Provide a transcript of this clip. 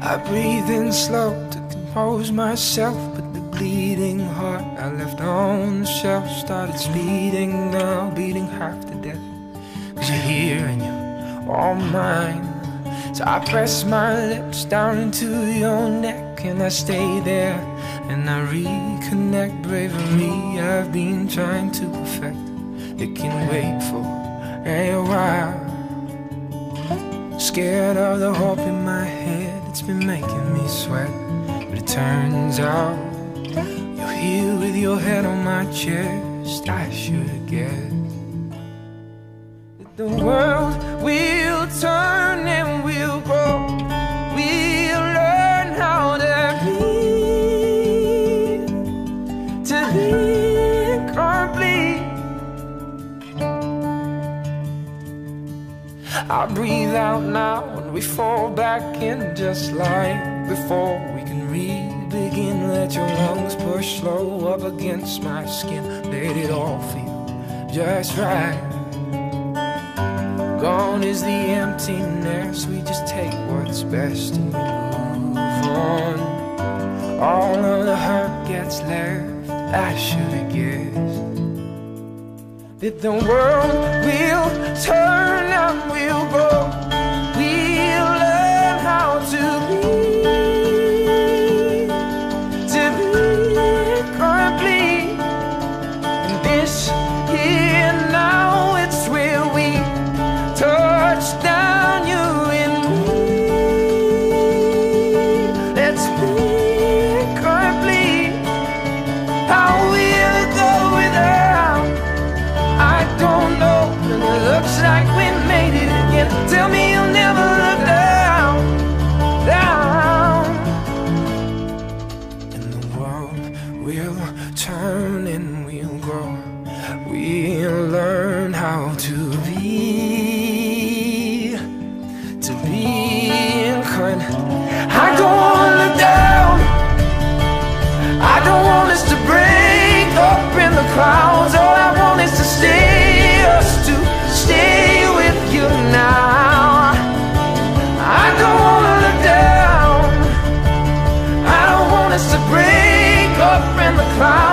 I breathe in slow to compose myself, but the bleeding heart I left on the shelf started speeding now, beating half to death. Cause you're here and you're all mine. So I press my lips down into your neck and I stay there and I reconnect. Bravery I've been trying to perfect, it can wait for a while. Scared of the hope in my head, it's been making me sweat. But it turns out you're here with your head on my chest. I should have guessed that the world will turn and we'll grow. We'll learn how to be complete. I breathe out now and we fall back in, just like before. We can re-begin. Let your lungs push slow up against my skin. Let it all feel just right. Gone is the emptiness, we just take what's best and we move on. All of the hurt gets left, I should have guessed that the world will turn and we'll grow. We'll learn how to be complete. And this here now, it's where we touch down, you and me. Let's be complete. How will it go without? I don't know, and it looks like we made it again. Tell me you'll never look down, down. And the world will turn and we'll grow. We'll learn how to be kind. I don't wanna look down, I don't want us to break up in the clouds. All I want is to stay, us to stay with you now. I don't wanna look down, I don't want us to break up in the clouds.